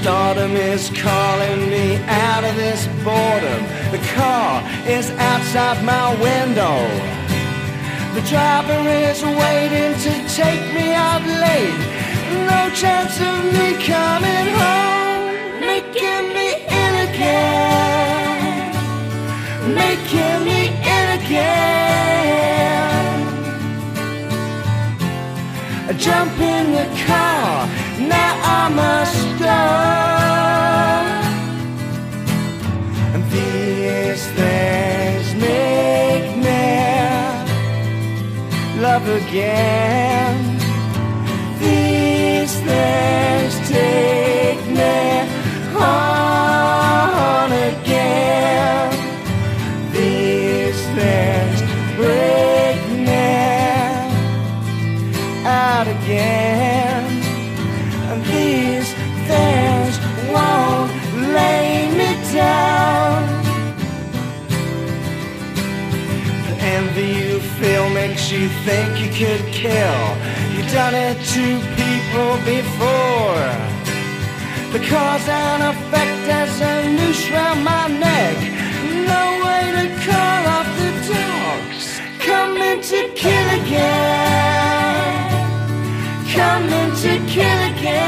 Stardom is calling me out of this boredom. The car is outside my window. The driver is waiting to take me out late. No chance of me coming home. Making me in again. Making me in again. I jump in the car, now I must go. And these things make me love again. These things take me on again. These things break me out again. And these things won't lay me down. The envy you feel makes you think you could kill. You've done it to people before. The cause and effect as a noose round my neck. No way to call off the dogs. Coming to kill again. Coming to kill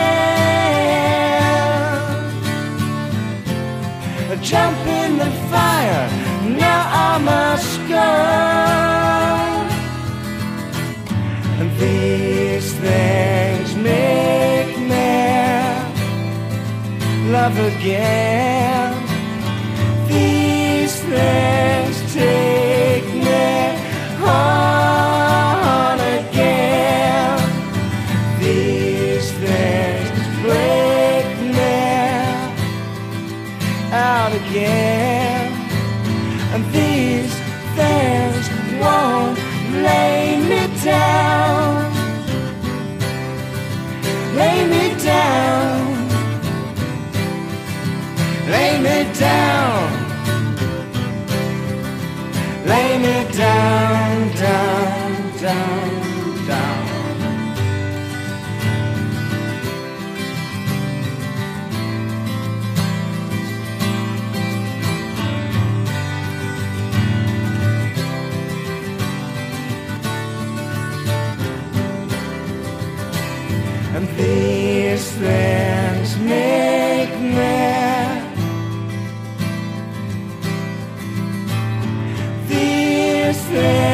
again. Jump in the fire, now I must go. And these things make me love again. These things take me on again. These things break me out again. And these things won't lay me down. Lay me down. Lay me down. Lay me down, down, down, down. And these things make me. These things